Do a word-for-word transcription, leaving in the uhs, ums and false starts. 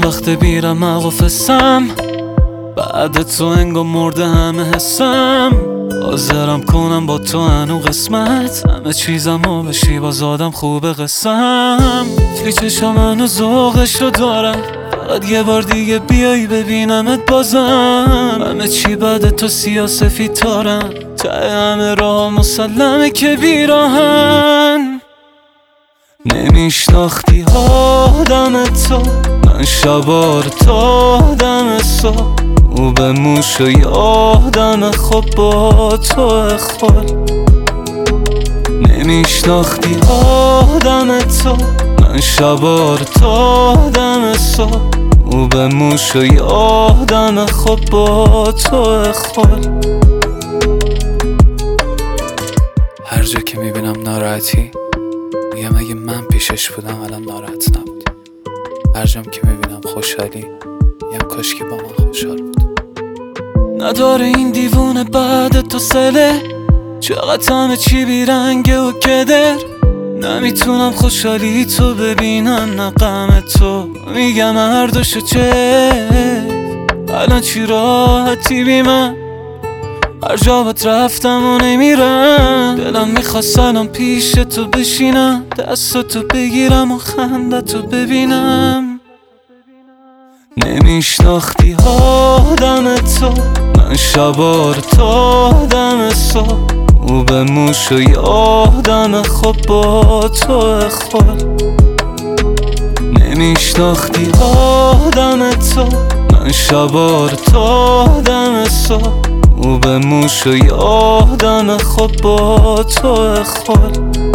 وقت بیرم مغفصم، بعد تو انگا مرده همه حسم. حاضرم کنم با تو هنو قسمت، همه چیزم و بشی باز آدم خوبه قسم. فیچشم هنو ذوقشو دارم، فقط یه بار دیگه بیایی ببینمت بازم. همه چی بعد تو سیاه سفید تارم، ته همه راه مسلمه که بیراهن. نمیشناختی آدم تو، من شبار تا دم سو، او به موش و یادم خوب با تو خود. نمیشناختی آدم تو، من شبار تا دم سو، او به موش و یادم خوب با تو خود. هر جا که میبینم ناراحتی میگم اگه من پیشش بودم الان ناراحت نبودی. هر جام که میبینم خوشحالی میگم کاش که با من خوشحال بود. نداره این دیوونه بعد تو سله، چقدر همه چی بیرنگه و کدر. نمیتونم خوشحالی تو ببینم نه غم تو، میگم هر دوشو چه الان چی راحتی بی من. هر جا بات رفتم و نمیرم، دلم میخواست الان پیش تو بشینم، دستاتو بگیرم و خندتو ببینم. نمیشناختی آدم تو، من شبار تا دم سو، او به موش و یادم خوب با تو خود. نمیشناختی آدم تو، من شبار تا دم سو، او به موش و یادم خوب با تو خود.